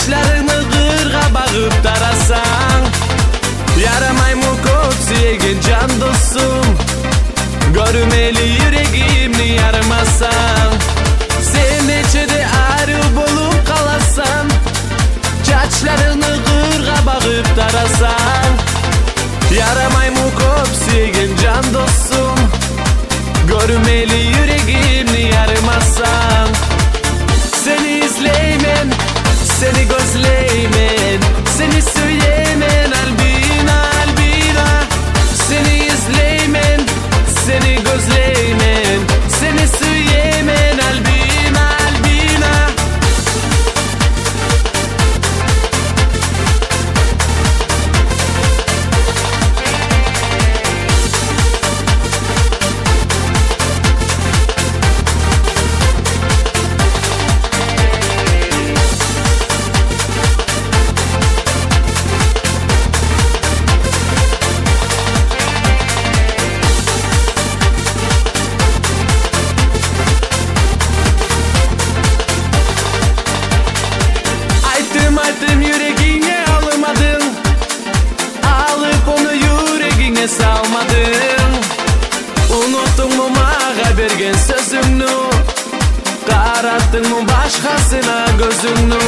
Çaçlarını kırga bağıp tarasan, yaramay mı koç sevgin can dostum, görmeli yüreğimni yarmasan. Sen neçede arı bolup kalasan, çaçlarını kırga bağıp tarasan, yaramay mı koç sevgin can dostum, görmeli yüreğimni yarmasan. Seni izleymen, seni gözleymen, seni söylemen albina albina. Seni izleymen, seni gözleymen, seni söylemen albina albina. Aytım yüreğine almadın, alıp onu yüreğine salmadın. Unuttun mu bana bergen sözünü, karattın mı başkasına gözünü.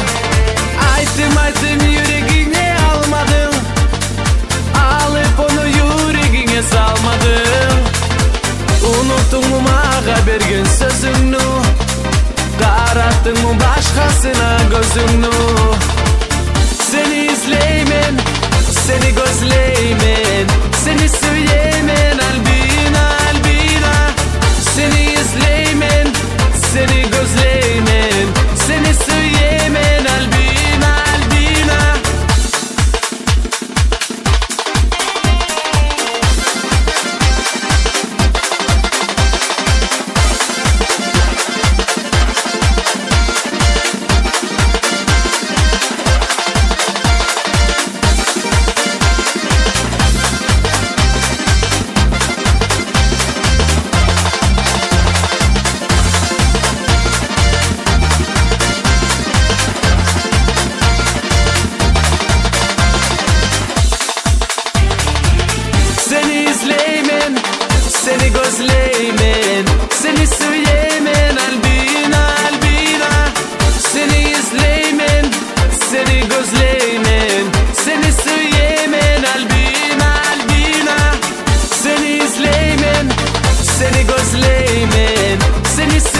Aytım yüreğine almadın, alıp onu yüreğine salmadın. Unuttun mu bana bergen sözünü, karattın mı başkasına gözünü. Seni izleymen, seni gözleymen, seni söylemen albina albina. Seni izleymen, seni gözleymen, seni söylemen albina albina. Seni izleymen, seni gözleymen, seni söylemen albina albina. Seni izleymen, seni gözleymen, seni söylemen albina albina. Seni izleymen, seni gözleymen, seni